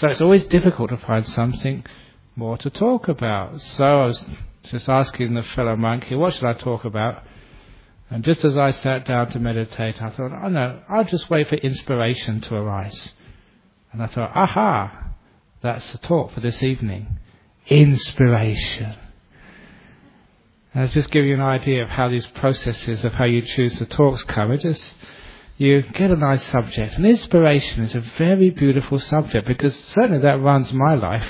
So it's always difficult to find something more to talk about. So I was just asking the fellow monk here, what should I talk about? And just as I sat down to meditate, I thought, oh no, I'll just wait for inspiration to arise. And I thought, aha, that's the talk for this evening. Inspiration. And I'll just give you an idea of how these processes of how you choose the talks come. You get a nice subject. And inspiration is a very beautiful subject, because certainly that runs my life.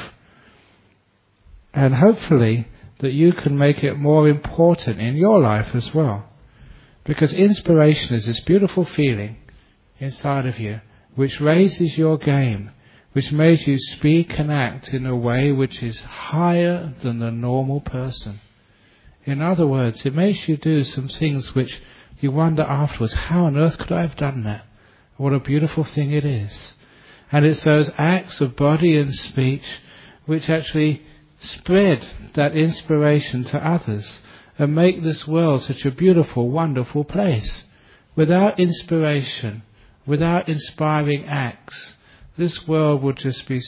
And hopefully that you can make it more important in your life as well. Because inspiration is this beautiful feeling inside of you which raises your game, which makes you speak and act in a way which is higher than the normal person. In other words, it makes you do some things which you wonder afterwards, how on earth could I have done that? What a beautiful thing it is. And it's those acts of body and speech which actually spread that inspiration to others and make this world such a beautiful, wonderful place. Without inspiration, without inspiring acts, this world would just be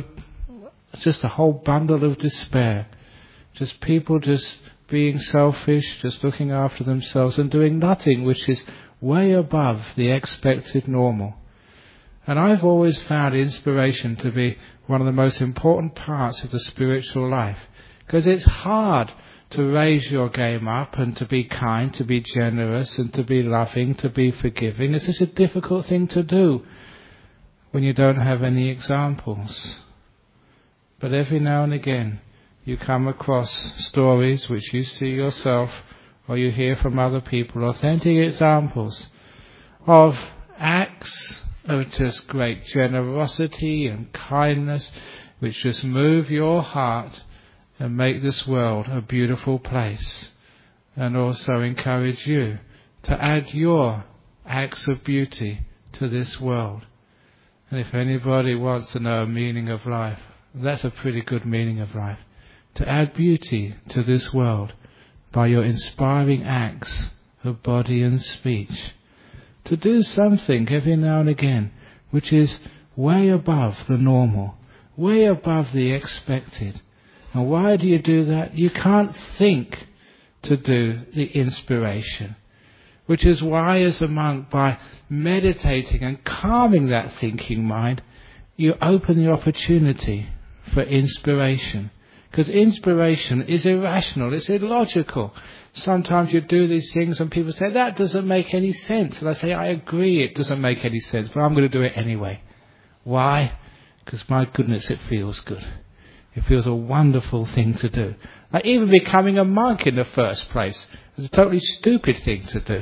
just a whole bundle of despair. Just people just being selfish, just looking after themselves and doing nothing which is way above the expected normal. And I've always found inspiration to be one of the most important parts of the spiritual life, because it's hard to raise your game up and to be kind, to be generous and to be loving, to be forgiving. It's such a difficult thing to do when you don't have any examples. But every now and again you come across stories which you see yourself or you hear from other people, authentic examples of acts of just great generosity and kindness which just move your heart and make this world a beautiful place, and also encourage you to add your acts of beauty to this world. And if anybody wants to know a meaning of life, that's a pretty good meaning of life. To add beauty to this world by your inspiring acts of body and speech. To do something every now and again which is way above the normal, way above the expected. And why do you do that? You can't think to do the inspiration. Which is why, as a monk, by meditating and calming that thinking mind, you open the opportunity for inspiration. Because inspiration is irrational, it's illogical. Sometimes you do these things and people say, that doesn't make any sense. And I say, I agree it doesn't make any sense, but I'm going to do it anyway. Why? Because my goodness, it feels good. It feels a wonderful thing to do. Like even becoming a monk in the first place is a totally stupid thing to do.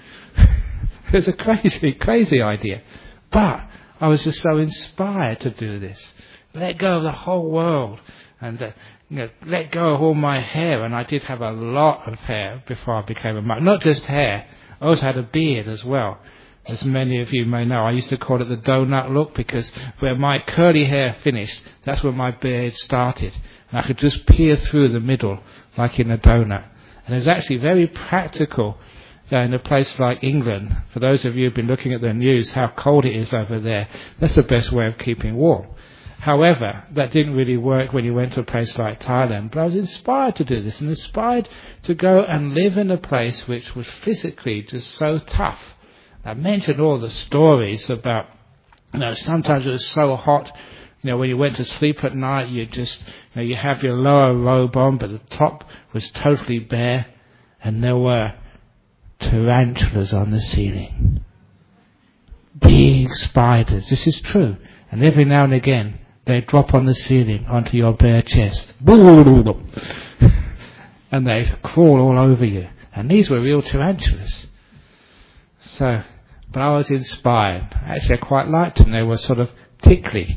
It's a crazy idea. But I was just so inspired to do this. Let go of the whole world and let go of all my hair. And I did have a lot of hair before I became a monk. Not just hair, I also had a beard as well. As many of you may know, I used to call it the donut look, because where my curly hair finished, that's where my beard started. And I could just peer through the middle like in a donut. And it was actually very practical in a place like England. For those of you who've been looking at the news, how cold it is over there, that's the best way of keeping warm. However, that didn't really work when you went to a place like Thailand. But I was inspired to do this, and inspired to go and live in a place which was physically just so tough. I mentioned all the stories about, sometimes it was so hot, when you went to sleep at night, you just, you have your lower robe on, but the top was totally bare, and there were tarantulas on the ceiling. Big spiders, this is true. And every now and again, they drop on the ceiling onto your bare chest. And they crawl all over you. And these were real tarantulas. But I was inspired. Actually, I quite liked them. They were sort of tickly.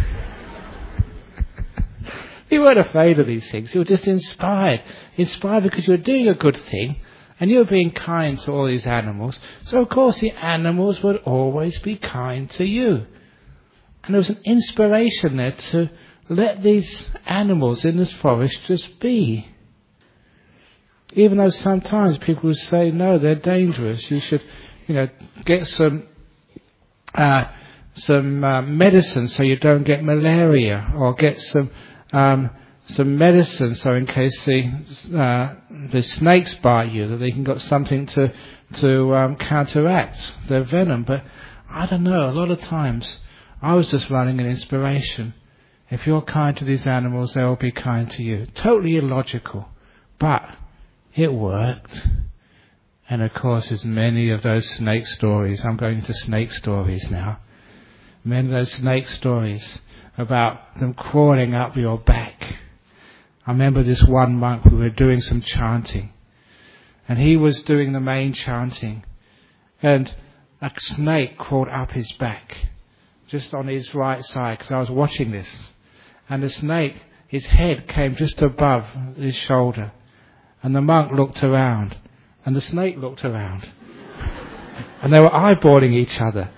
You weren't afraid of these things. You were just inspired. Inspired because you were doing a good thing and you were being kind to all these animals. So, of course, the animals would always be kind to you. And there was an inspiration there to let these animals in this forest just be. Even though sometimes people would say, no, they're dangerous. You should, get some medicine so you don't get malaria, or get some medicine so in case the snakes bite you, that they can got something to counteract their venom. But I don't know, a lot of times I was just running an inspiration. If you're kind to these animals, they will be kind to you. Totally illogical, but it worked. And of course, there's many of those snake stories. I'm going into snake stories now. Many of those snake stories about them crawling up your back. I remember this one monk, we were doing some chanting, and he was doing the main chanting, and a snake crawled up his back, just on his right side, because I was watching this. And the snake, his head came just above his shoulder. And the monk looked around. And the snake looked around. And they were eyeballing each other.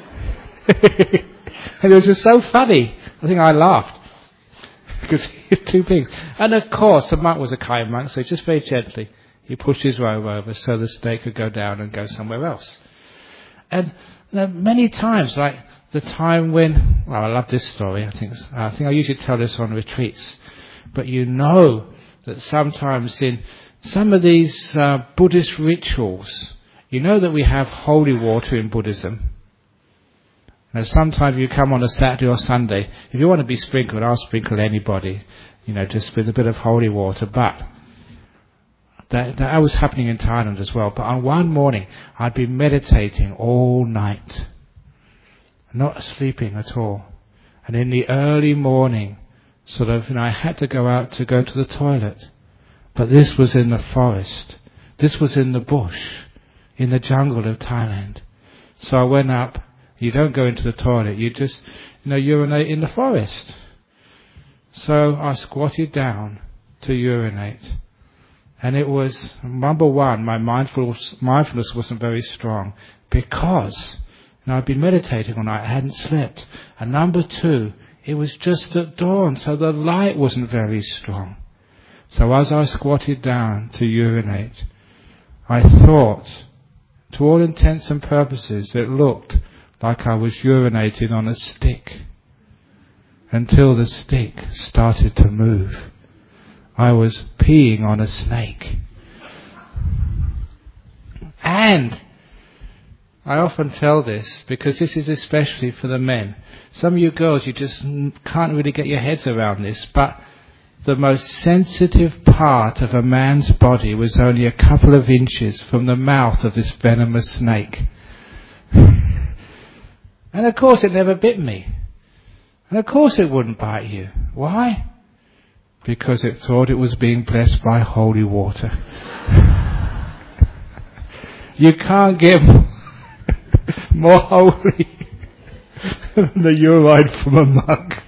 And it was just so funny. I think I laughed. Because he was too big. And of course, the monk was a kind monk, so just very gently, he pushed his robe over so the snake could go down and go somewhere else. And many times, like the time when, well, I love this story. I think I usually tell this on retreats. But you know that sometimes in some of these Buddhist rituals, you know that we have holy water in Buddhism. Now, sometimes you come on a Saturday or Sunday, if you want to be sprinkled, I'll sprinkle anybody, just with a bit of holy water. But that was happening in Thailand as well. But on one morning, I'd been meditating all night, not sleeping at all. And in the early morning, I had to go out to go to the toilet. But this was in the forest. This was in the bush, in the jungle of Thailand. So I went up. You don't go into the toilet. You just, urinate in the forest. So I squatted down to urinate. And it was, number one, my mindfulness wasn't very strong because I'd been meditating all night. I hadn't slept. And number two, it was just at dawn, so the light wasn't very strong. So as I squatted down to urinate, I thought, to all intents and purposes, it looked like I was urinating on a stick, until the stick started to move. I was peeing on a snake. And I often tell this because this is especially for the men. Some of you girls, you just can't really get your heads around this, but the most sensitive part of a man's body was only a couple of inches from the mouth of this venomous snake. And of course it never bit me. And of course it wouldn't bite you. Why? Because it thought it was being blessed by holy water. You can't get more holy than the urine from a monk.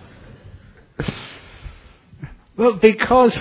But because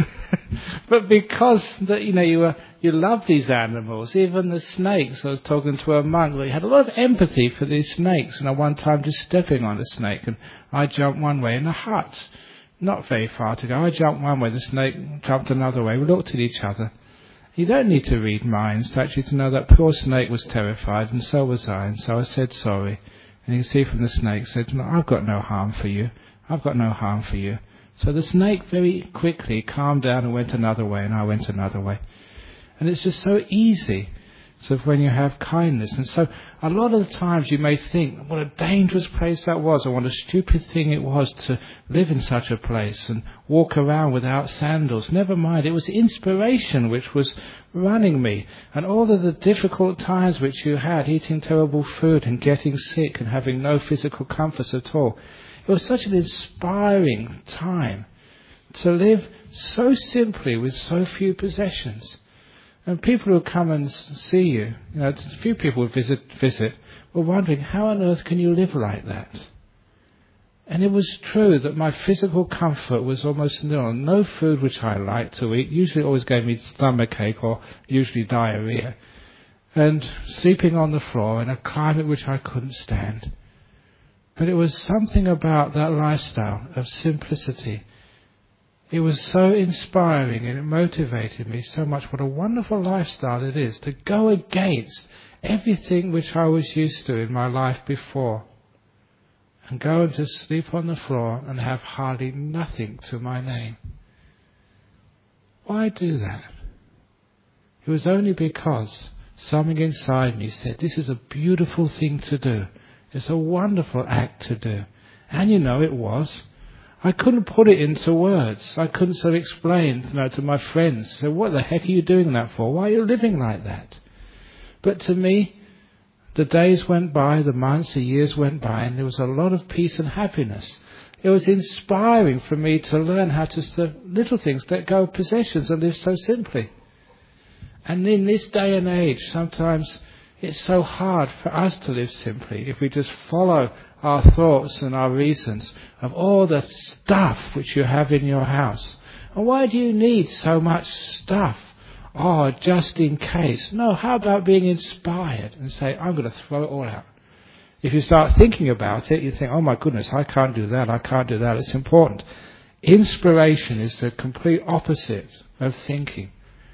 that you love these animals, even the snakes. I was talking to a monk that had a lot of empathy for these snakes, and at one time just stepping on a snake, and I jumped one way in a hut, not very far to go. I jumped one way, the snake jumped another way. We looked at each other. You don't need to read minds to know that poor snake was terrified, and so was I. And so I said sorry, and you can see from the snake said, "No, I've got no harm for you. I've got no harm for you." So the snake very quickly calmed down and went another way, and I went another way. And it's just so easy, when you have kindness. And so a lot of the times you may think, what a dangerous place that was, or what a stupid thing it was to live in such a place and walk around without sandals. Never mind, it was inspiration which was running me. And all of the difficult times which you had, eating terrible food and getting sick and having no physical comforts at all. It was such an inspiring time to live so simply with so few possessions. And people who come and see you, a few people who visit, were wondering, how on earth can you live like that? And it was true that my physical comfort was almost nil. No food which I liked to eat. Usually it always gave me stomachache or usually diarrhea. And sleeping on the floor in a climate which I couldn't stand. But it was something about that lifestyle of simplicity. It was so inspiring and it motivated me so much. What a wonderful lifestyle it is to go against everything which I was used to in my life before. and go and just sleep on the floor and have hardly nothing to my name. Why do that? It was only because something inside me said, this is a beautiful thing to do. It's a wonderful act to do. And it was. I couldn't put it into words. I couldn't sort of explain to my friends. So what the heck are you doing that for? Why are you living like that? But to me, the days went by, the months, the years went by, and there was a lot of peace and happiness. It was inspiring for me to learn how to little things, let go of possessions and live so simply. And in this day and age, sometimes it's so hard for us to live simply if we just follow our thoughts and our reasons of all the stuff which you have in your house. And why do you need so much stuff? Oh, just in case. No, how about being inspired and say, I'm going to throw it all out. If you start thinking about it, you think, oh my goodness, I can't do that, I can't do that. It's important. Inspiration is the complete opposite of thinking.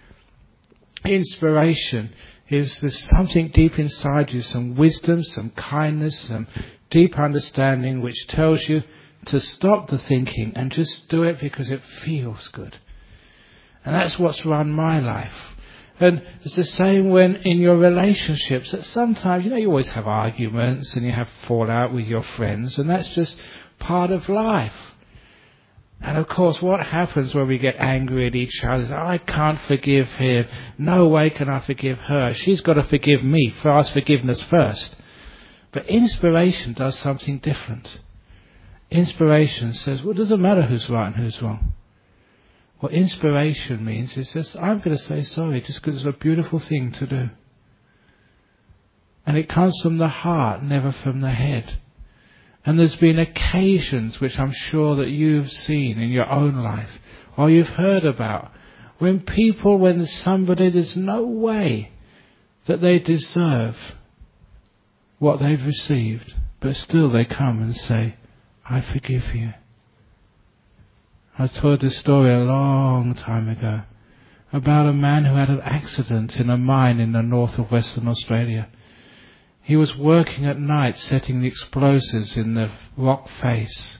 Inspiration is there's something deep inside you, some wisdom, some kindness, some deep understanding which tells you to stop the thinking and just do it because it feels good. And that's what's run my life. And it's the same when in your relationships, that sometimes, you always have arguments and you have fallout with your friends, and that's just part of life. And of course, what happens when we get angry at each other is, I can't forgive him. No way can I forgive her. She's got to forgive me. Ask forgiveness first. But inspiration does something different. Inspiration says, well, it doesn't matter who's right and who's wrong. What inspiration means is just, I'm going to say sorry just because it's a beautiful thing to do. And it comes from the heart, never from the head. And there's been occasions which I'm sure that you've seen in your own life, or you've heard about, when somebody, there's no way that they deserve what they've received, but still they come and say, I forgive you. I told this story a long time ago about a man who had an accident in a mine in the north of Western Australia. He was working at night setting the explosives in the rock face.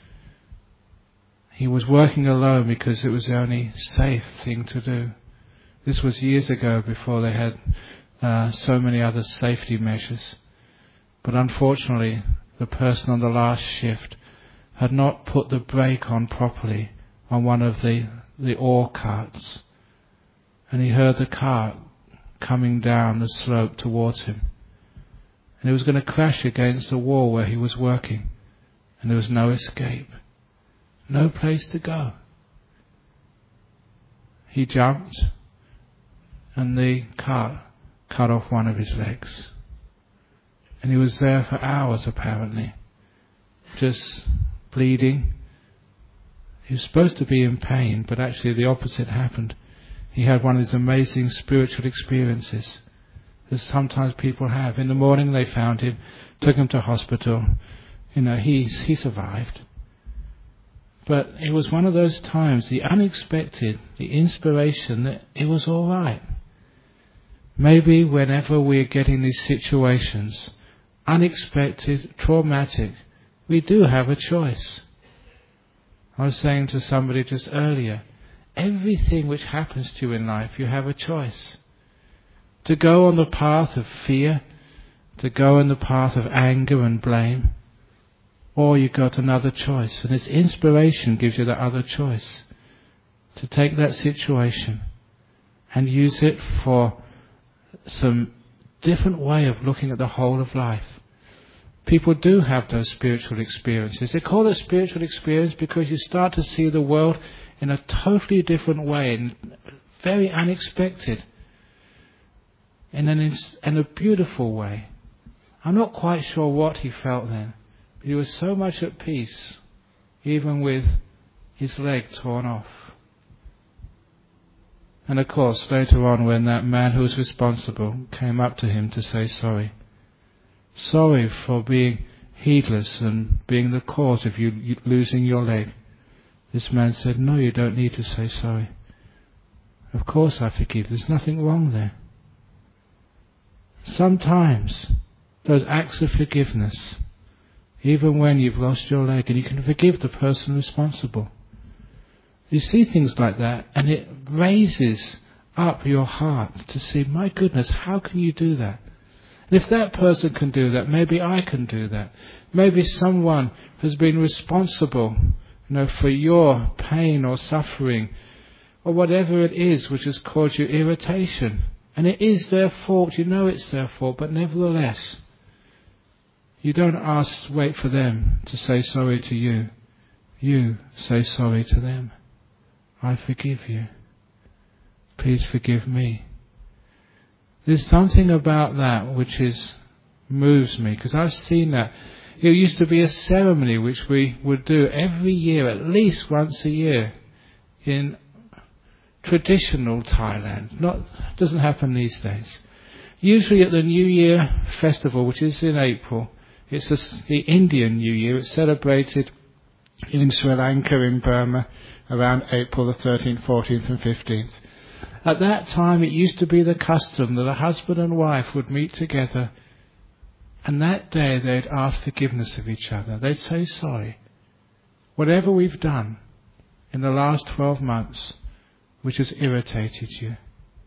He was working alone because it was the only safe thing to do. This was years ago before they had so many other safety measures. But unfortunately, the person on the last shift had not put the brake on properly on one of the ore carts. And he heard the cart coming down the slope towards him. And it was going to crash against the wall where he was working. And there was no escape. No place to go. He jumped and the cart cut off one of his legs. And he was there for hours apparently, just bleeding. He was supposed to be in pain, but actually the opposite happened. He had one of these amazing spiritual experiences that sometimes people have. In the morning they found him, took him to hospital. He survived. But it was one of those times, the unexpected, the inspiration that it was all right. Maybe whenever we're getting these situations, unexpected, traumatic, we do have a choice. I was saying to somebody just earlier, everything which happens to you in life, you have a choice. To go on the path of fear, to go on the path of anger and blame, or you've got another choice. And it's inspiration gives you that other choice. To take that situation and use it for some different way of looking at the whole of life. People do have those spiritual experiences. They call it spiritual experience because you start to see the world in a totally different way, and very unexpected, in a beautiful way. I'm not quite sure what he felt then, but he was so much at peace, even with his leg torn off. And of course, later on, when that man who was responsible came up to him to say sorry. Sorry for being heedless and being the cause of you losing your leg. This man said, no, you don't need to say sorry. Of course I forgive. There's nothing wrong there. Sometimes those acts of forgiveness, even when you've lost your leg, and you can forgive the person responsible. You see things like that, and it raises up your heart to see, my goodness, how can you do that? And if that person can do that, maybe I can do that. Maybe someone has been responsible, for your pain or suffering, or whatever it is which has caused you irritation. And it is their fault, it's their fault, but nevertheless, you don't wait for them to say sorry to you. You say sorry to them. I forgive you. Please forgive me. There's something about that which moves me, because I've seen that. It used to be a ceremony which we would do every year, at least once a year, in traditional Thailand. Doesn't happen these days. Usually at the New Year festival, which is in April, it's the Indian New Year. It's celebrated in Sri Lanka, in Burma, around April the 13th, 14th and 15th. At that time it used to be the custom that a husband and wife would meet together, and that day they'd ask forgiveness of each other. They'd say sorry. Whatever we've done in the last 12 months which has irritated you,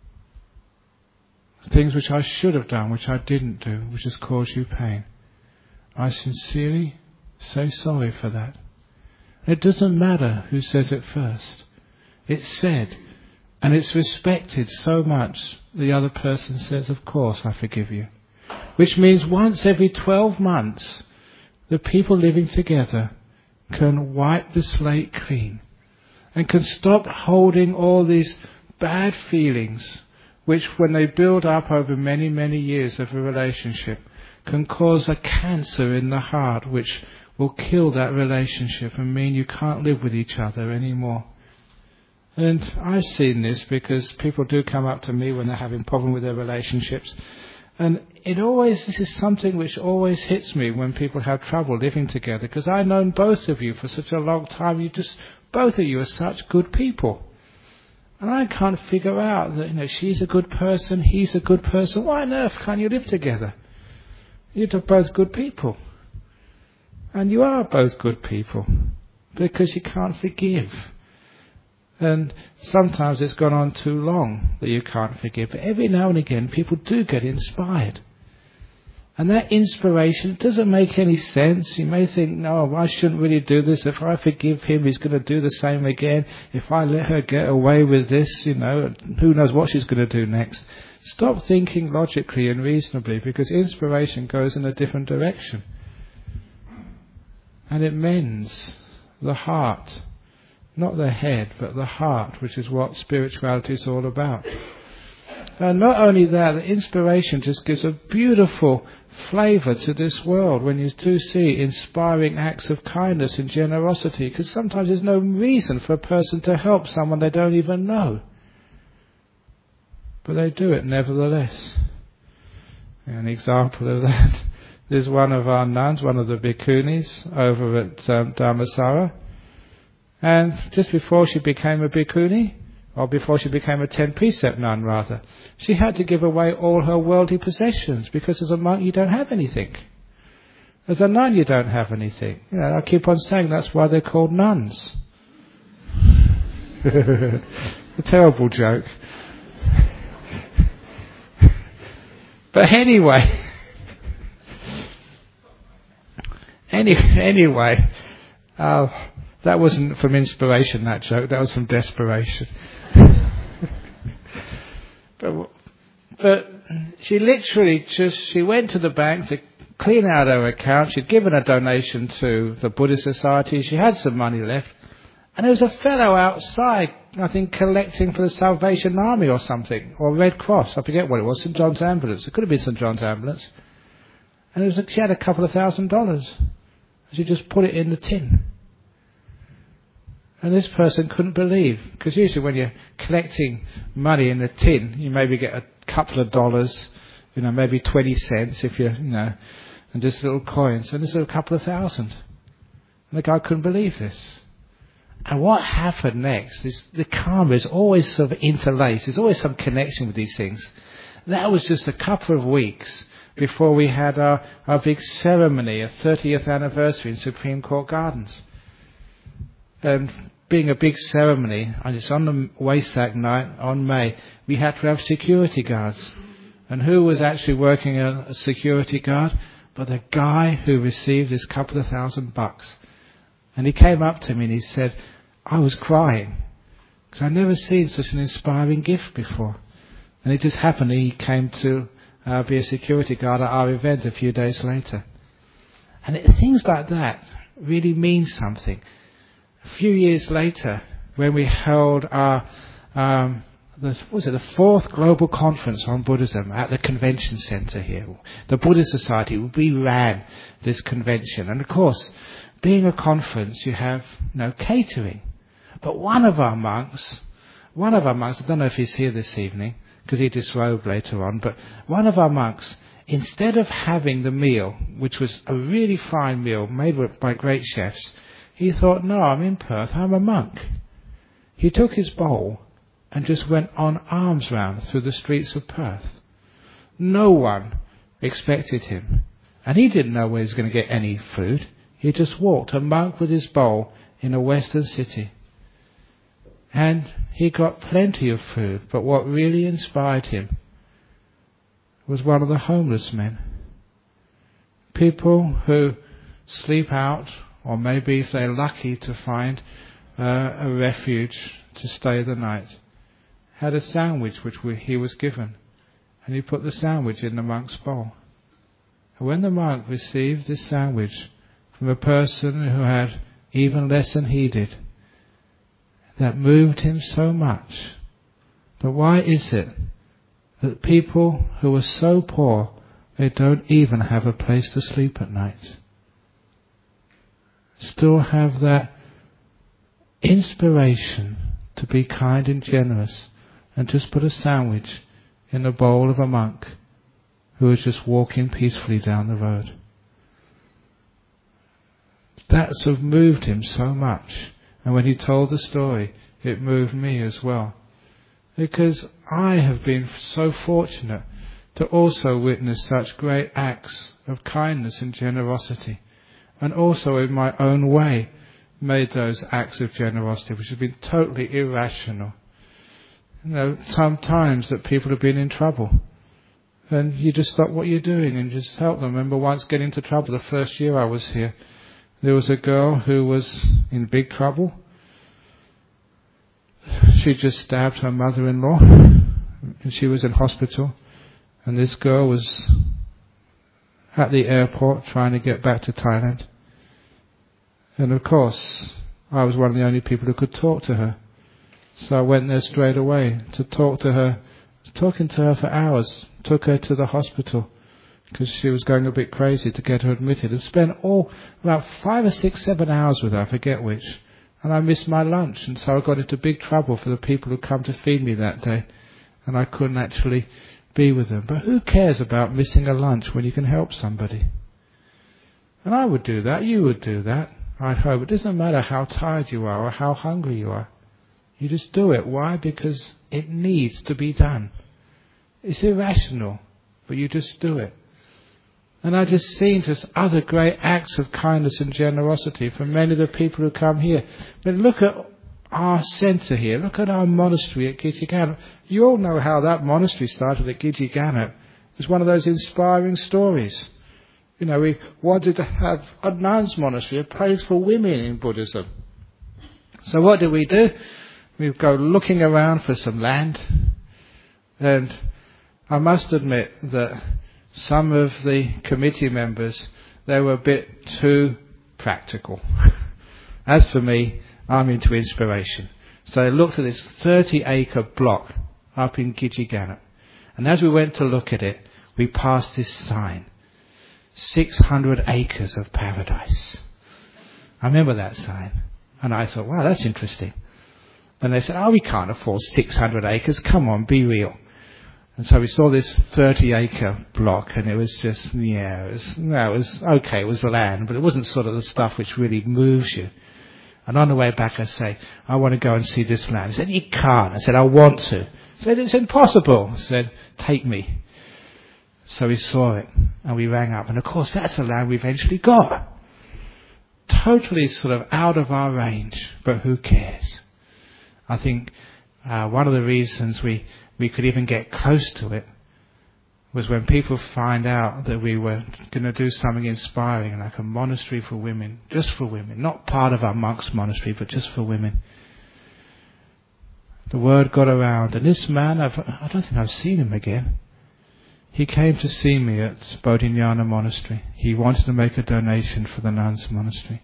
things which I should have done, which I didn't do, which has caused you pain, I sincerely say sorry for that. It doesn't matter who says it first. It's said, and it's respected so much, the other person says, of course, I forgive you. Which means once every 12 months, the people living together can wipe the slate clean and can stop holding all these bad feelings, which when they build up over many, many years of a relationship, can cause a cancer in the heart, which will kill that relationship and mean you can't live with each other anymore. And I've seen this because people do come up to me when they're having problem with their relationships. And this is something which always hits me when people have trouble living together, because I've known both of you for such a long time. Both of you are such good people. And I can't figure out that, she's a good person, he's a good person. Why on earth can't you live together? You're both good people. And you are both good people, because you can't forgive. And sometimes it's gone on too long that you can't forgive. But every now and again, people do get inspired. And that inspiration doesn't make any sense. You may think, no, I shouldn't really do this. If I forgive him, he's going to do the same again. If I let her get away with this, who knows what she's going to do next. Stop thinking logically and reasonably, because inspiration goes in a different direction. And it mends the heart. Not the head, but the heart, which is what spirituality is all about. And not only that, the inspiration just gives a beautiful flavour to this world when you do see inspiring acts of kindness and generosity, because sometimes there's no reason for a person to help someone they don't even know. But they do it nevertheless. An example of that, there's one of our nuns, one of the bhikkhunis over at Dharmasara. And just before she became a bhikkhuni, or before she became a 10-precept nun rather, she had to give away all her worldly possessions, because as a monk you don't have anything. As a nun you don't have anything. I keep on saying that's why they're called nuns. A terrible joke. But anyway, that wasn't from inspiration, that joke. That was from desperation. But she literally she went to the bank to clean out her account. She'd given a donation to the Buddhist Society. She had some money left. And there was a fellow outside, I think, collecting for the Salvation Army or something, or Red Cross. I forget what it was, St. John's Ambulance. It could have been St. John's Ambulance. And she had a couple of $1,000. She just put it in the tin. And this person couldn't believe, because usually when you're collecting money in a tin, you maybe get a couple of dollars, maybe 20 cents if you're, and just little coins. And this is a couple of $1,000. And the guy couldn't believe this. And what happened next is the karma is always sort of interlaced. There's always some connection with these things. That was just a couple of weeks before we had our big ceremony, a 30th anniversary in Supreme Court Gardens. And being a big ceremony, and it's on the Wesak night, on May, we had to have security guards. And who was actually working as a security guard? But the guy who received this couple of $1,000. And he came up to me and he said, I was crying, because I'd never seen such an inspiring gift before. And it just happened he came to be a security guard at our event a few days later. And things like that really mean something. A few years later, when we held our the fourth global conference on Buddhism at the convention center here, the Buddhist Society, we ran this convention. And of course, being a conference, you have catering. But one of our monks, I don't know if he's here this evening, because he disrobed later on, but one of our monks, instead of having the meal, which was a really fine meal made by great chefs, he thought, no, I'm in Perth, I'm a monk. He took his bowl and just went on arms round through the streets of Perth. No one expected him. And he didn't know where he was going to get any food. He just walked, a monk with his bowl, in a western city. And he got plenty of food, but what really inspired him was one of the homeless men. People who sleep out, or maybe if they're lucky to find a refuge to stay the night, had a sandwich which he was given, and he put the sandwich in the monk's bowl. And when the monk received this sandwich from a person who had even less than he did, that moved him so much. But why is it that people who are so poor, they don't even have a place to sleep at night, still have that inspiration to be kind and generous, and just put a sandwich in the bowl of a monk who was just walking peacefully down the road? That sort of moved him so much. And when he told the story, it moved me as well. Because I have been so fortunate to also witness such great acts of kindness and generosity. And also in my own way made those acts of generosity, which have been totally irrational. Sometimes that people have been in trouble. And you just stop what you're doing and just help them. I remember once getting into trouble the first year I was here. There was a girl who was in big trouble. She just stabbed her mother-in-law, and she was in hospital. And this girl was at the airport trying to get back to Thailand. And of course, I was one of the only people who could talk to her. So I went there straight away to talk to her. I was talking to her for hours. Took her to the hospital, because she was going a bit crazy, to get her admitted, and spent about 5 or 6, 7 hours with her, I forget which. And I missed my lunch, and so I got into big trouble for the people who come to feed me that day, and I couldn't actually be with them. But who cares about missing a lunch when you can help somebody? And I would do that, you would do that, I hope. It doesn't matter how tired you are or how hungry you are. You just do it. Why? Because it needs to be done. It's irrational, but you just do it. And I just seen just other great acts of kindness and generosity from many of the people who come here. But look at our centre here. Look at our monastery at Gidjiganut. You all know how that monastery started at Gidjiganut. It's one of those inspiring stories. We wanted to have a nuns' monastery, a place for women in Buddhism. So what do? We go looking around for some land. And I must admit that some of the committee members, they were a bit too practical. As for me, I'm into inspiration. So I looked at this 30-acre block up in Gidjiganut. And as we went to look at it, we passed this sign, 600 acres of paradise. I remember that sign. And I thought, wow, that's interesting. And they said, we can't afford 600 acres. Come on, be real. And so we saw this 30-acre block, and it was just, it was okay, it was land, but it wasn't sort of the stuff which really moves you. And on the way back I say, I want to go and see this land. He said, you can't. I said, I want to. Said, it's impossible. Said, take me. So we saw it, and we rang up. And of course, that's the land we eventually got. Totally sort of out of our range, but who cares? I think one of the reasons we could even get close to it was when people find out that we were going to do something inspiring, like a monastery for women, just for women, not part of our monks' monastery, but just for women. The word got around, and this man, I don't think I've seen him again. He came to see me at Bodhinyana Monastery. He wanted to make a donation for the nuns' monastery.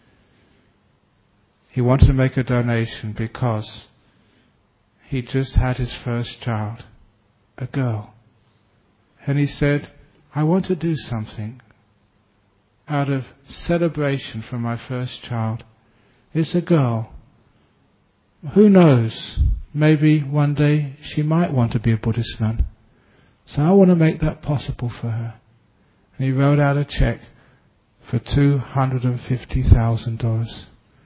He wanted to make a donation because he just had his first child, a girl. And he said, I want to do something out of celebration for my first child. It's a girl. Who knows? Maybe one day she might want to be a Buddhist nun. So I want to make that possible for her. And he wrote out a check for $250,000.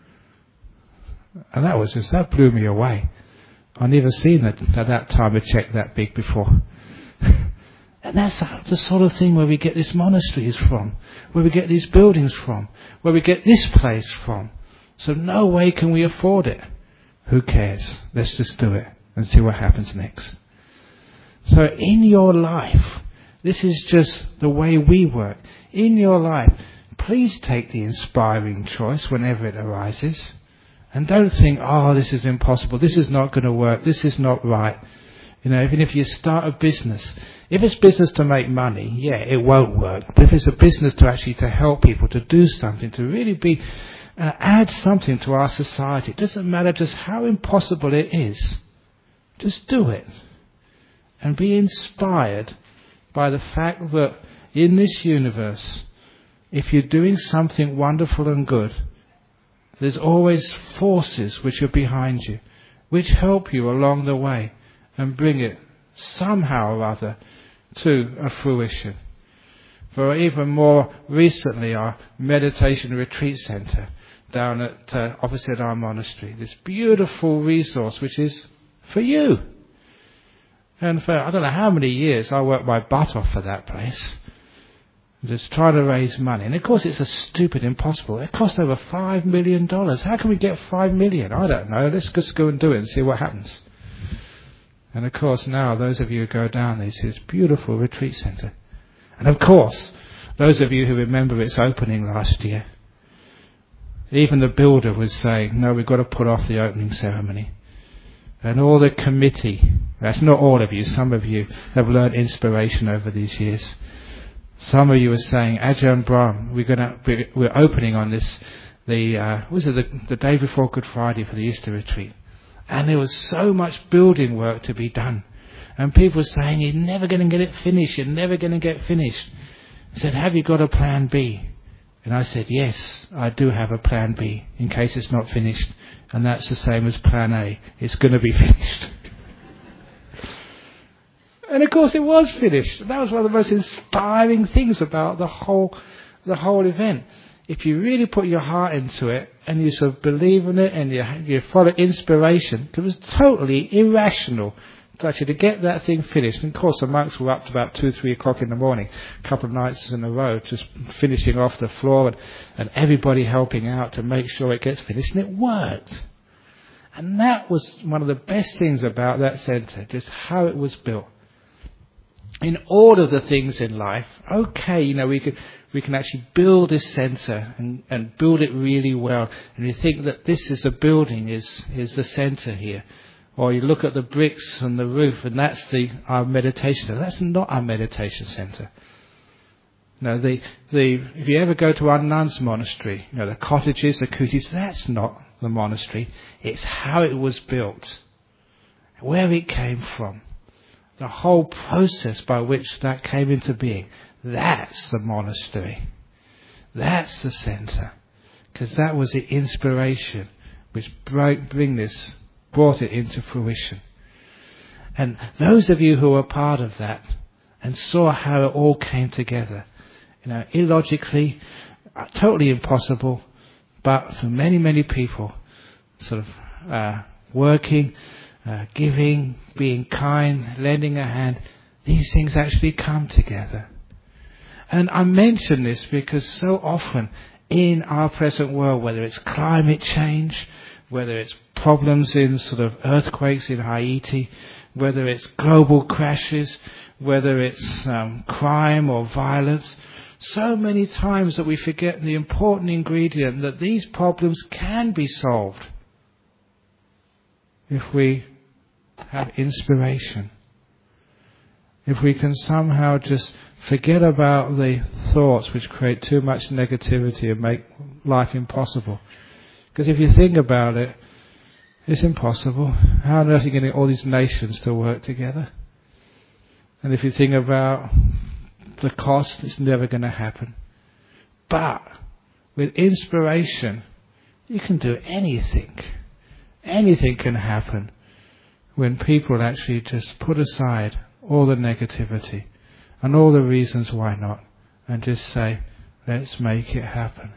And that blew me away. I'd never seen at that time a check that big before. And that's the sort of thing where we get these monasteries from, where we get these buildings from, where we get this place from. So no way can we afford it. Who cares? Let's just do it and see what happens next. So in your life, this is just the way we work. In your life, please take the inspiring choice whenever it arises. And don't think, oh, this is impossible, this is not going to work, this is not right. Even if you start a business, if it's business to make money, yeah, it won't work. But if it's a business to actually to help people, to do something, to really be, add something to our society, it doesn't matter just how impossible it is. Just do it. And be inspired by the fact that in this universe, if you're doing something wonderful and good, there's always forces which are behind you, which help you along the way and bring it somehow or other to a fruition. For even more recently, our meditation retreat centre down at opposite our monastery, this beautiful resource which is for you. And for I don't know how many years I worked my butt off for that place, just trying to raise money. And of course it's a stupid impossible. It cost over $5 million. How can we get $5 million? I don't know. Let's just go and do it and see what happens. And of course now those of you who go down this beautiful retreat centre. And of course, those of you who remember its opening last year, even the builder was saying, no, we've got to put off the opening ceremony. And all the committee, that's not all of you, some of you have learned inspiration over these years. Some of you are saying, Ajahn Brahm, we're opening on this, the day before Good Friday for the Easter retreat. And there was so much building work to be done. And people were saying, you're never going to get it finished, you're never going to get finished. I said, have you got a plan B? And I said, yes, I do have a plan B, in case it's not finished. And that's the same as plan A. It's going to be finished. And of course it was finished. That was one of the most inspiring things about the whole event. If you really put your heart into it, and you sort of believe in it, and you follow inspiration, it was totally irrational to get that thing finished. And of course the monks were up to about 2-3 o'clock in the morning, a couple of nights in a row, just finishing off the floor, and everybody helping out to make sure it gets finished, and it worked. And that was one of the best things about that centre, just how it was built. In all of the things in life, okay, we can actually build this centre and build it really well. And you think that this is the building, is the centre here. Or you look at the bricks and the roof, and that's our meditation centre. That's not our meditation centre. No, if you ever go to our nuns' monastery, the cottages, the kutis, that's not the monastery. It's how it was built, where it came from. The whole process by which that came into being, that's the monastery. That's the centre. Because that was the inspiration which brought it into fruition. And those of you who were part of that and saw how it all came together, illogically, totally impossible, but for many, many people, sort of working giving, being kind, lending a hand, these things actually come together. And I mention this because so often in our present world, whether it's climate change, whether it's problems in sort of earthquakes in Haiti, whether it's global crashes, whether it's crime or violence, so many times that we forget the important ingredient that these problems can be solved if we have inspiration. If we can somehow just forget about the thoughts which create too much negativity and make life impossible. Because if you think about it, it's impossible. How on earth are you getting all these nations to work together? And if you think about the cost, it's never going to happen. But with inspiration, you can do anything. Anything can happen when people actually just put aside all the negativity and all the reasons why not, and just say, let's make it happen.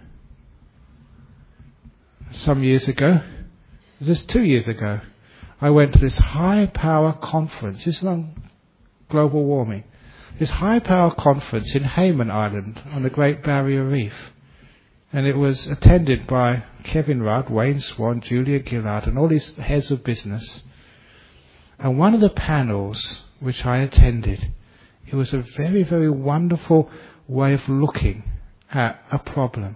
Some years ago, just 2 years ago, I went to this high power conference. This is on global warming. This high power conference in Hayman Island on the Great Barrier Reef. And it was attended by Kevin Rudd, Wayne Swan, Julia Gillard, and all these heads of business. And one of the panels which I attended, it was a very, very wonderful way of looking at a problem.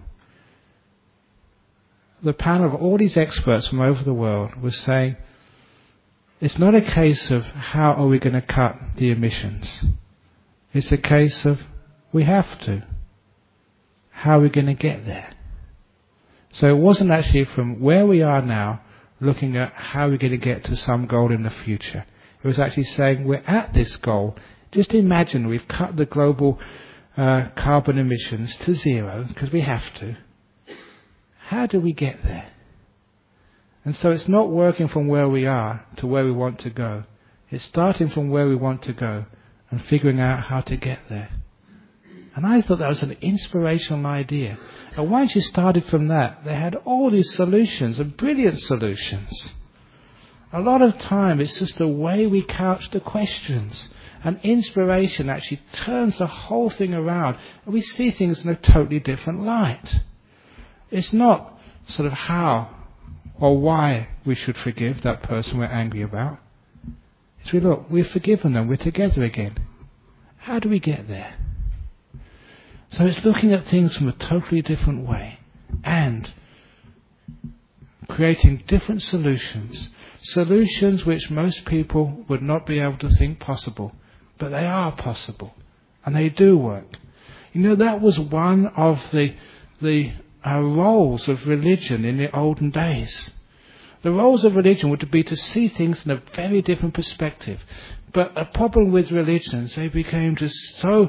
The panel of all these experts from over the world was saying, it's not a case of how are we going to cut the emissions. It's a case of we have to. How are we going to get there? So it wasn't actually from where we are now looking at how we're going to get to some goal in the future. It was actually saying we're at this goal. Just imagine we've cut the global carbon emissions to zero because we have to. How do we get there? And so it's not working from where we are to where we want to go. It's starting from where we want to go and figuring out how to get there. And I thought that was an inspirational idea. And once you started from that, they had all these solutions and brilliant solutions. A lot of time it's just the way we couch the questions. And inspiration actually turns the whole thing around. And we see things in a totally different light. It's not sort of how or why we should forgive that person we're angry about. It's we look, we've forgiven them, we're together again. How do we get there? So it's looking at things from a totally different way and creating different solutions. Solutions which most people would not be able to think possible, but they are possible and they do work. You know, that was one of the roles of religion in the olden days. The roles of religion would be to see things in a very different perspective. But a problem with religions, they became just so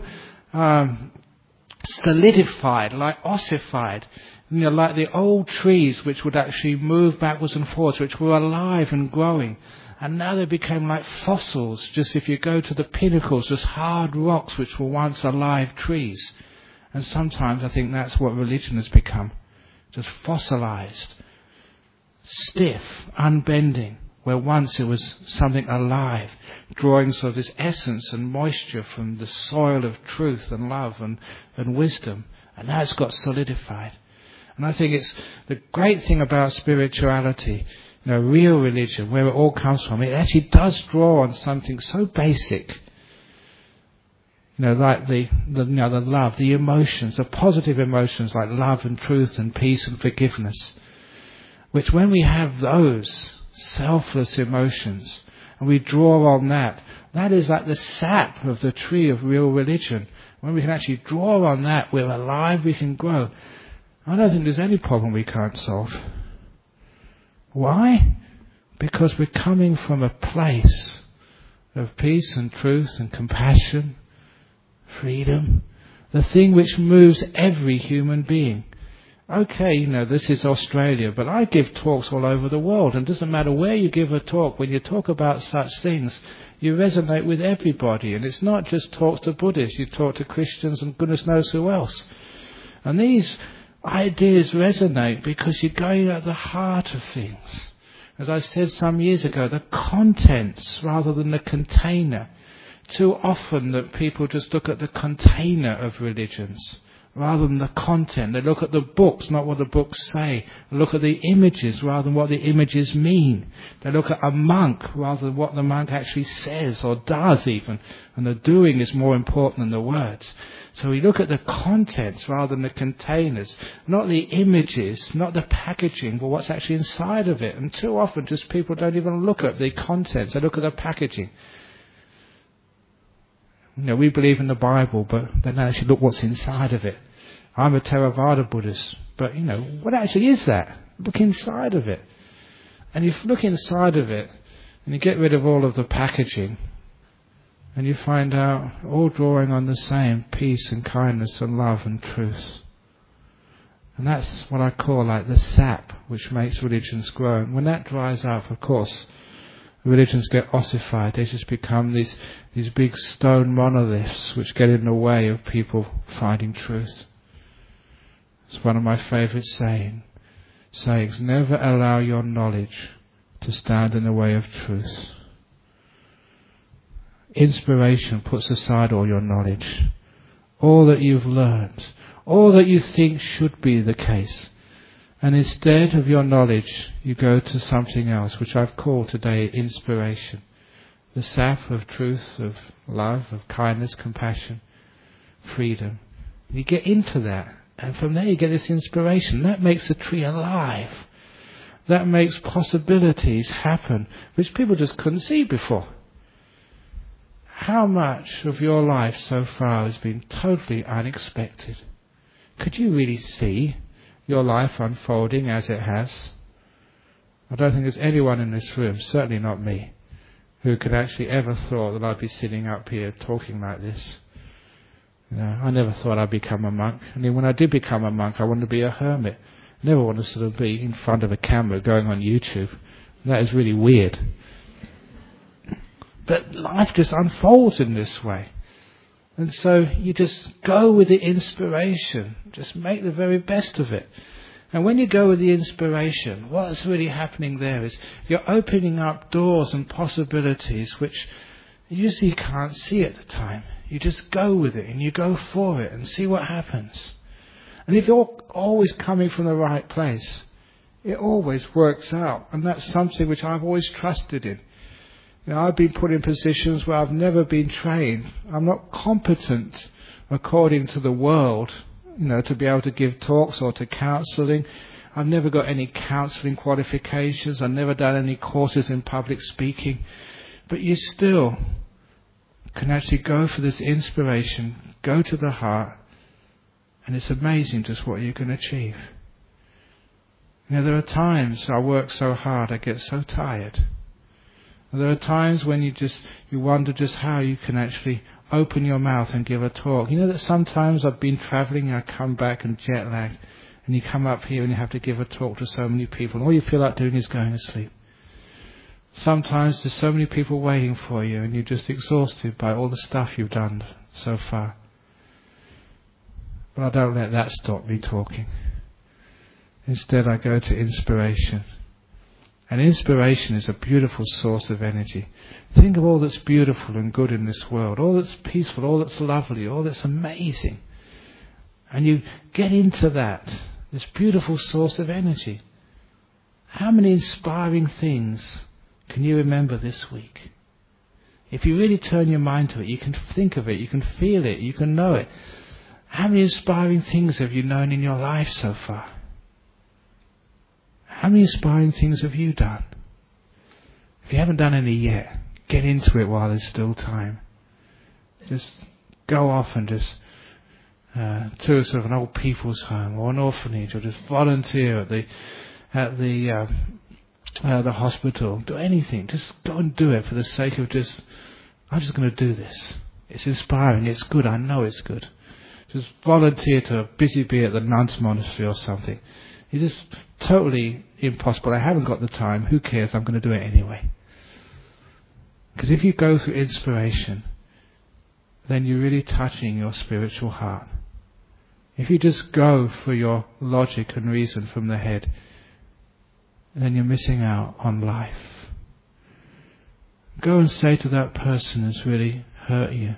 solidified, like ossified, you know, like the old trees which would actually move backwards and forwards, which were alive and growing. And now they became like fossils, just if you go to the pinnacles, just hard rocks which were once alive trees. And sometimes I think that's what religion has become, just fossilized, stiff, unbending, where once it was something alive, drawing sort of this essence and moisture from the soil of truth and love and wisdom. And now it's got solidified. And I think it's the great thing about spirituality, you know, real religion, where it all comes from. It actually does draw on something so basic, you know, like the love, the emotions, the positive emotions like love and truth and peace and forgiveness, which when we have those selfless emotions and we draw on that, that is like the sap of the tree of real religion. When we can actually draw on that, we're alive, we can grow. I don't think there's any problem we can't solve. Why? Because we're coming from a place of peace and truth and compassion, freedom, the thing which moves every human being. Okay, you know, this is Australia, but I give talks all over the world, and it doesn't matter where you give a talk, when you talk about such things, you resonate with everybody, and it's not just talks to Buddhists, you talk to Christians and goodness knows who else. And these ideas resonate because you're going at the heart of things. As I said some years ago, the contents rather than the container. Too often that people just look at the container of religions rather than the content. They look at the books, not what the books say. They look at the images rather than what the images mean. They look at a monk rather than what the monk actually says or does even. And the doing is more important than the words. So we look at the contents rather than the containers, not the images, not the packaging, but what's actually inside of it. And too often just people don't even look at the contents, they look at the packaging. We believe in the Bible, but they don't actually look what's inside of it. I'm a Theravada Buddhist, but what actually is that? Look inside of it. And you look inside of it, and you get rid of all of the packaging, and you find out all drawing on the same peace and kindness and love and truth. And that's what I call like the sap which makes religions grow. And when that dries up, of course, religions get ossified. They just become these big stone monoliths which get in the way of people finding truth. It's one of my favourite sayings. Never allow your knowledge to stand in the way of truth. Inspiration puts aside all your knowledge, all that you've learned, all that you think should be the case. And instead of your knowledge, you go to something else, which I've called today inspiration. The sap of truth, of love, of kindness, compassion, freedom. You get into that, and from there you get this inspiration. That makes the tree alive. That makes possibilities happen, which people just couldn't see before. How much of your life so far has been totally unexpected? Could you really see your life unfolding as it has? I don't think there's anyone in this room, certainly not me, who could actually ever thought that I'd be sitting up here talking like this. I never thought I'd become a monk. I mean, when I did become a monk, I wanted to be a hermit. I never wanted to sort of be in front of a camera going on YouTube. That is really weird. But life just unfolds in this way. And so you just go with the inspiration. Just make the very best of it. And when you go with the inspiration, what's really happening there is you're opening up doors and possibilities which you usually can't see at the time. You just go with it and you go for it and see what happens. And if you're always coming from the right place, it always works out. And that's something which I've always trusted in. I've been put in positions where I've never been trained. I'm not competent according to the world, to be able to give talks or to counselling. I've never got any counselling qualifications. I've never done any courses in public speaking. But you still can actually go for this inspiration, go to the heart, and it's amazing just what you can achieve. There are times I work so hard, I get so tired. There are times when you wonder just how you can actually open your mouth and give a talk. That sometimes I've been travelling, I come back and jet lagged, and you come up here and you have to give a talk to so many people, and all you feel like doing is going to sleep. Sometimes there's so many people waiting for you, and you're just exhausted by all the stuff you've done so far. But I don't let that stop me talking. Instead, I go to inspiration. And inspiration is a beautiful source of energy. Think of all that's beautiful and good in this world, all that's peaceful, all that's lovely, all that's amazing. And you get into that, this beautiful source of energy. How many inspiring things can you remember this week? If you really turn your mind to it, you can think of it, you can feel it, you can know it. How many inspiring things have you known in your life so far? How many inspiring things have you done? If you haven't done any yet, get into it while there's still time. Just go off and just to a sort of an old people's home or an orphanage, or just volunteer at the hospital. Do anything. Just go and do it for the sake of I'm just going to do this. It's inspiring. It's good. I know it's good. Just volunteer to a busy bee at the nuns' monastery or something. It's just totally impossible. I haven't got the time. Who cares? I'm going to do it anyway. Because if you go through inspiration, then you're really touching your spiritual heart. If you just go for your logic and reason from the head, then you're missing out on life. Go and say to that person who's really hurt you,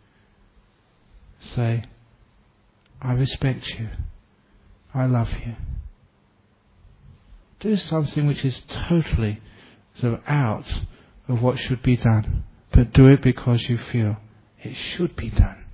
say, I respect you. I love you. Do something which is totally sort of out of what should be done, but do it because you feel it should be done.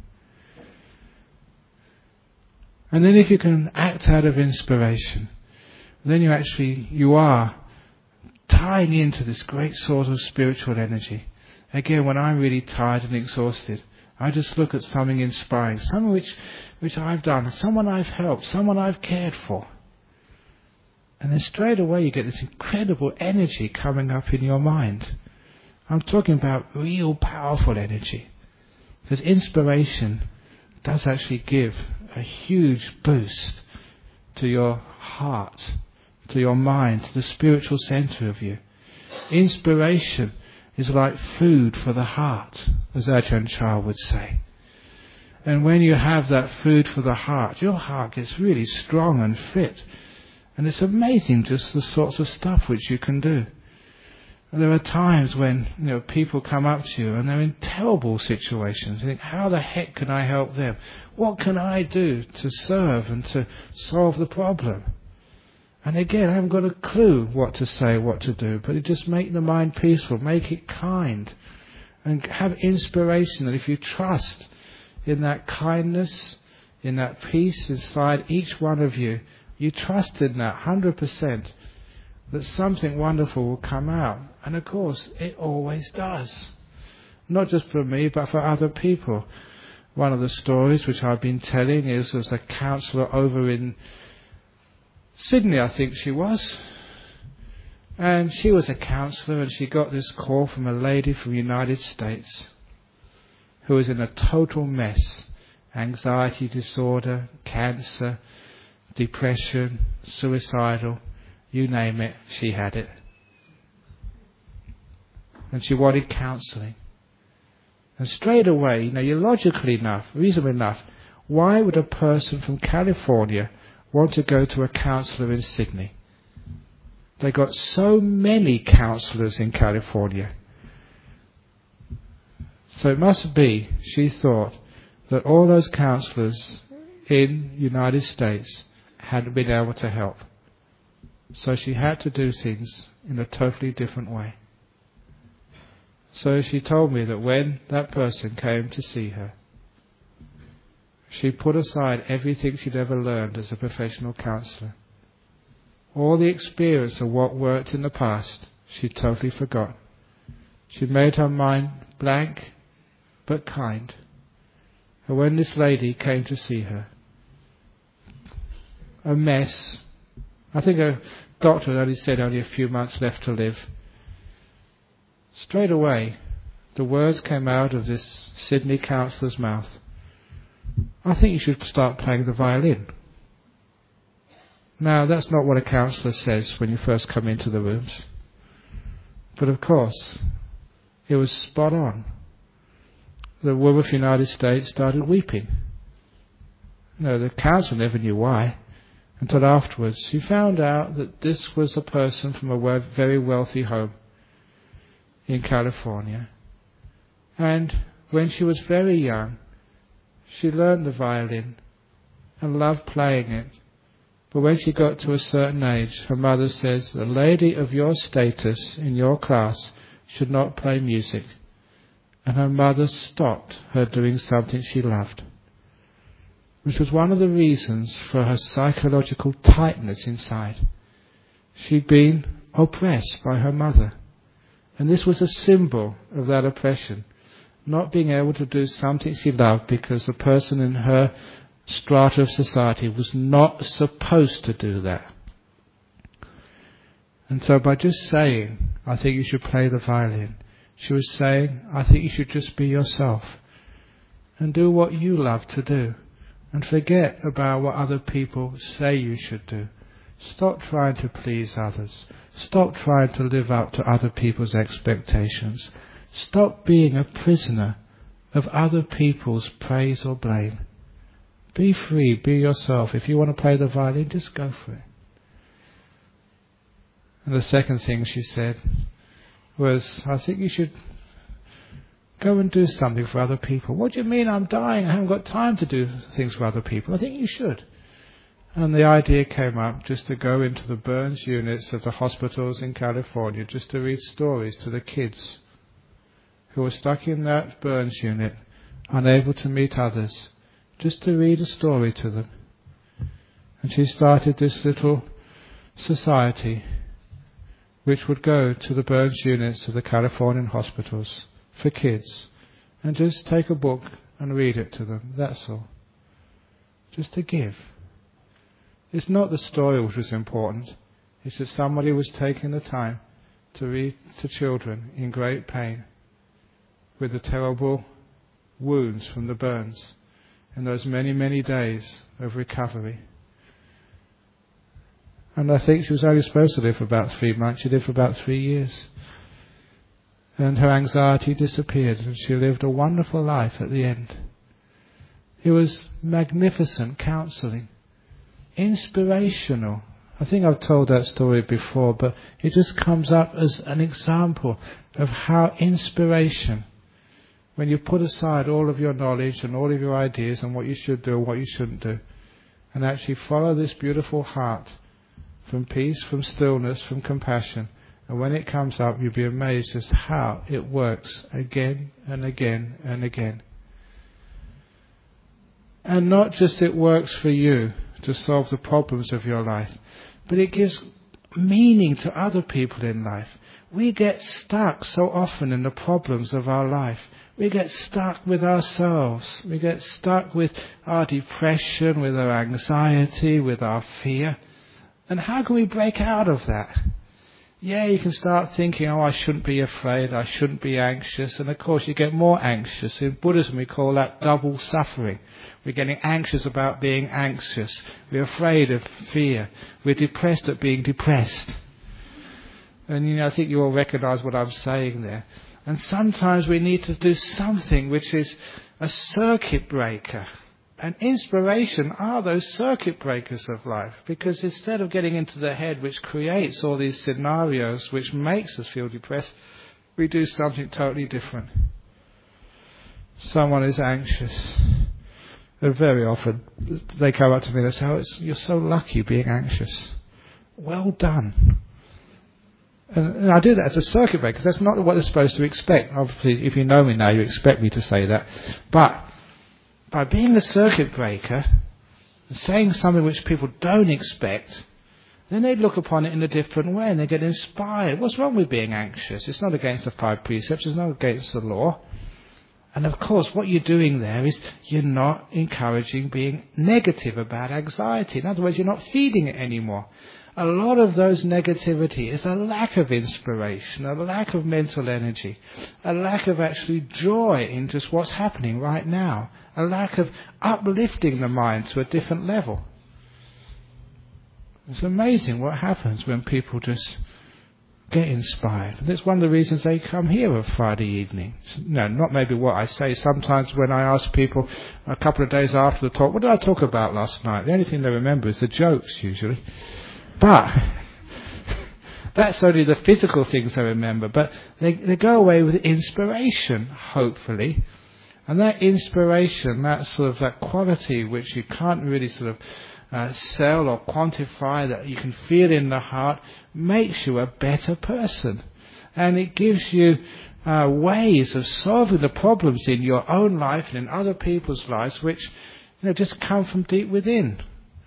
And then if you can act out of inspiration, then you are tying into this great source of spiritual energy. Again, when I'm really tired and exhausted, I just look at something inspiring, something which I've done, someone I've helped, someone I've cared for. And then straight away you get this incredible energy coming up in your mind. I'm talking about real powerful energy. Because inspiration does actually give a huge boost to your heart, to your mind, to the spiritual center of you. Inspiration is like food for the heart, as Ajahn Chah would say. And when you have that food for the heart, your heart gets really strong and fit. And it's amazing just the sorts of stuff which you can do. And there are times when people come up to you and they're in terrible situations. You think, how the heck can I help them? What can I do to serve and to solve the problem? And again, I haven't got a clue what to say, what to do, but it just make the mind peaceful, make it kind, and have inspiration that if you trust in that kindness, in that peace inside each one of you, you trust in that 100%, that something wonderful will come out. And of course, it always does. Not just for me, but for other people. One of the stories which I've been telling is there's a counsellor over in Sydney, I think she was. And she was a counsellor, and she got this call from a lady from the United States who was in a total mess. Anxiety disorder, cancer, depression, suicidal, you name it, she had it. And she wanted counselling. And straight away, you're logically enough, reasonable enough, why would a person from California want to go to a counsellor in Sydney? They got so many counsellors in California. So it must be, she thought, that all those counsellors in the United States hadn't been able to help. So she had to do things in a totally different way. So she told me that when that person came to see her, she put aside everything she'd ever learned as a professional counsellor. All the experience of what worked in the past, she totally forgot. She made her mind blank, but kind. And when this lady came to see her, a mess, I think a doctor had only said only a few months left to live. Straight away, the words came out of this Sydney counsellor's mouth. I think you should start playing the violin. Now, that's not what a counsellor says when you first come into the rooms. But of course, it was spot on. The woman from the United States started weeping. The counsellor never knew why, until afterwards. She found out that this was a person from a very wealthy home in California. And when she was very young, she learned the violin and loved playing it. But when she got to a certain age, her mother says, a lady of your status in your class should not play music. And her mother stopped her doing something she loved, which was one of the reasons for her psychological tightness inside. She'd been oppressed by her mother. And this was a symbol of that oppression. Not being able to do something she loved because the person in her strata of society was not supposed to do that. And so by just saying, I think you should play the violin, she was saying, I think you should just be yourself and do what you love to do and forget about what other people say you should do. Stop trying to please others. Stop trying to live up to other people's expectations. Stop being a prisoner of other people's praise or blame. Be free, be yourself. If you want to play the violin, just go for it. And the second thing she said was, I think you should go and do something for other people. What do you mean I'm dying? I haven't got time to do things for other people. I think you should. And the idea came up just to go into the burns units of the hospitals in California, just to read stories to the kids who were stuck in that burns unit, unable to meet others, just to read a story to them. And she started this little society which would go to the burns units of the Californian hospitals for kids and just take a book and read it to them. That's all. Just to give. It's not the story which was important. It's that somebody was taking the time to read to children in great pain with the terrible wounds from the burns and those many, many days of recovery. And I think she was only supposed to live for about 3 months. She lived for about 3 years. And her anxiety disappeared and she lived a wonderful life at the end. It was magnificent counselling. Inspirational. I think I've told that story before, but it just comes up as an example of how inspiration, when you put aside all of your knowledge and all of your ideas on what you should do and what you shouldn't do, and actually follow this beautiful heart from peace, from stillness, from compassion, and when it comes up you'll be amazed just how it works again and again and again. And not just it works for you to solve the problems of your life, but it gives meaning to other people in life. We get stuck so often in the problems of our life. We get stuck with ourselves. We get stuck with our depression, with our anxiety, with our fear. And how can we break out of that? Yeah, you can start thinking, I shouldn't be afraid, I shouldn't be anxious. And of course you get more anxious. In Buddhism we call that double suffering. We're getting anxious about being anxious. We're afraid of fear. We're depressed at being depressed. And I think you all recognise what I'm saying there. And sometimes we need to do something which is a circuit breaker. And inspiration are those circuit breakers of life, because instead of getting into the head which creates all these scenarios which makes us feel depressed, we do something totally different. Someone is anxious, and very often they come up to me and say, you're so lucky being anxious. Well done. And I do that as a circuit breaker, because that's not what they're supposed to expect. Obviously, if you know me now, you expect me to say that. But by being a circuit breaker and saying something which people don't expect, then they look upon it in a different way and they get inspired. What's wrong with being anxious? It's not against the 5 precepts, it's not against the law. And of course, what you're doing there is you're not encouraging being negative about anxiety. In other words, you're not feeding it anymore. A lot of those negativity is a lack of inspiration, a lack of mental energy, a lack of actually joy in just what's happening right now, a lack of uplifting the mind to a different level. It's amazing what happens when people just get inspired. And that's one of the reasons they come here on Friday evening. No, not maybe what I say. Sometimes when I ask people a couple of days after the talk, what did I talk about last night? The only thing they remember is the jokes usually. But that's only the physical things they remember. But they go away with inspiration, hopefully. And that inspiration, that quality which you can't really sell or quantify, that you can feel in the heart, makes you a better person. And it gives you ways of solving the problems in your own life and in other people's lives which just come from deep within.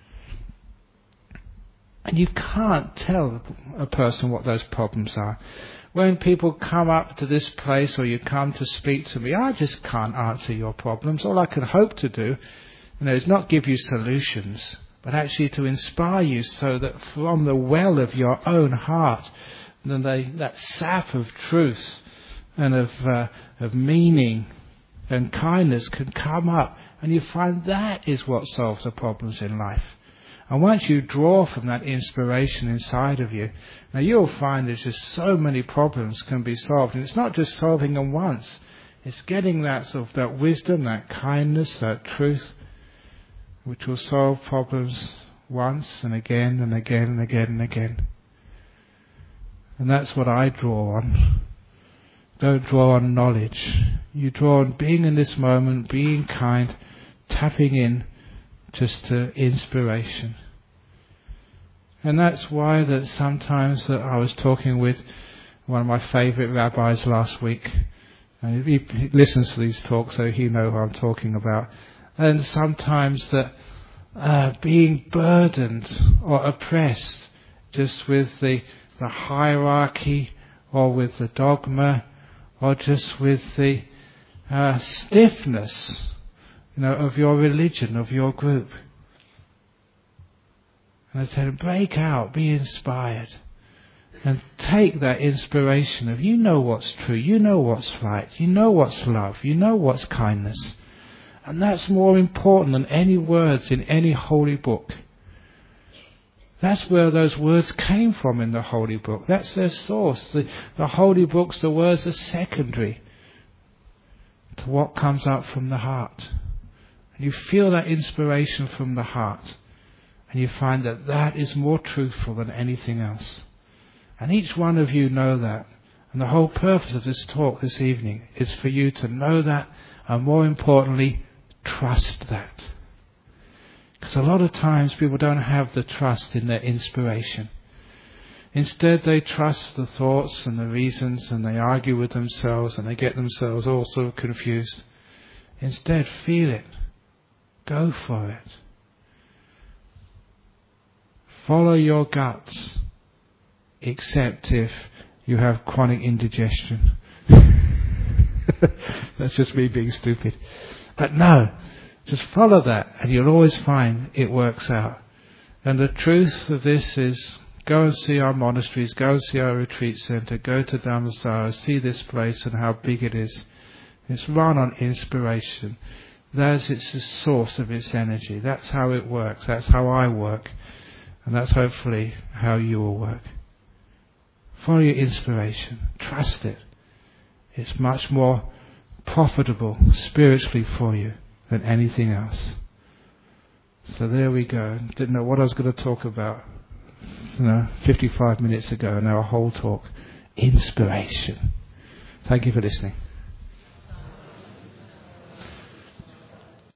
And you can't tell a person what those problems are. When people come up to this place or you come to speak to me, I just can't answer your problems. All I can hope to do is not give you solutions, but actually to inspire you so that from the well of your own heart, then that sap of truth and of meaning and kindness can come up, and you find that is what solves the problems in life. And once you draw from that inspiration inside of you, now you'll find there's just so many problems can be solved. And it's not just solving them once. It's getting that wisdom, that kindness, that truth, which will solve problems once and again and again and again and again. And that's what I draw on. Don't draw on knowledge. You draw on being in this moment, being kind, tapping in just to inspiration. And that's why that sometimes that I was talking with one of my favourite rabbis last week. And he listens to these talks, so he knows what I'm talking about. And sometimes that being burdened or oppressed just with the hierarchy or with the dogma or just with the stiffness, of your religion, of your group. And I said, break out, be inspired. And take that inspiration of, you know what's true, you know what's right, you know what's love, you know what's kindness. And that's more important than any words in any holy book. That's where those words came from in the holy book. That's their source. The holy books, the words are secondary to what comes up from the heart. And you feel that inspiration from the heart. And you find that that is more truthful than anything else. And each one of you know that. And the whole purpose of this talk this evening is for you to know that, and more importantly, trust that. Because a lot of times people don't have the trust in their inspiration. Instead they trust the thoughts and the reasons, and they argue with themselves and they get themselves all sort of confused. Instead, feel it. Go for it. Follow your guts, except if you have chronic indigestion. That's just me being stupid. But no, just follow that and you'll always find it works out. And the truth of this is, go and see our monasteries, go and see our retreat centre, go to Dhammasara, see this place and how big it is. It's run on inspiration. It's the source of its energy. That's how it works. That's how I work. And that's hopefully how you will work. Follow your inspiration. Trust it. It's much more profitable spiritually for you than anything else. So there we go. Didn't know what I was going to talk about 55 minutes ago. Now a whole talk. Inspiration. Thank you for listening.